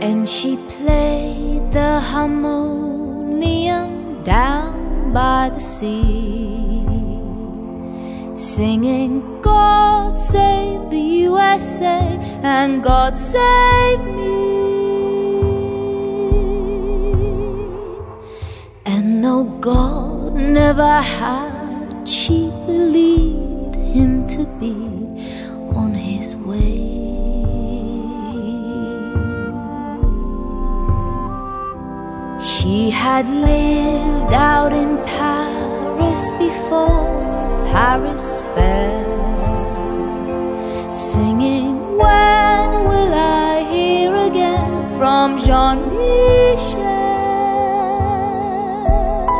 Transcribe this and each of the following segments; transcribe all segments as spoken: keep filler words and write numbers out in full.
And she played the harmonium down by the sea, singing God save the U S A and God save me. And though God never had, she believed him to be on his way. She had lived out in Paris before Paris fell, singing, when will I hear again from Jean-Michel?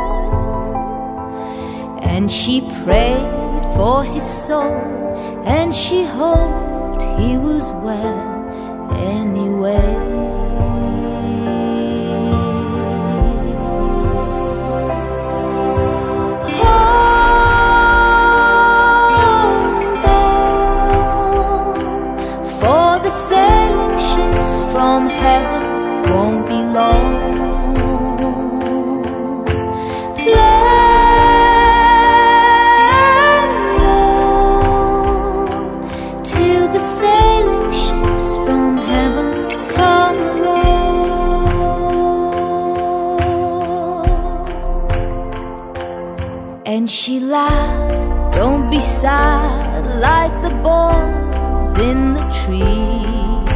And she prayed for his soul, and she hoped he was well anyway. The sailing ships from heaven won't be long. Play on till the sailing ships from heaven come along. And she laughed, don't be sad like the boys in the trees.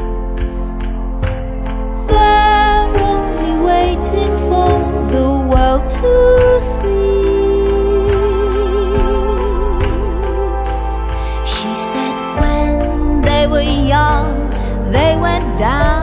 They're only waiting for the world to freeze. She said when they were young, they went down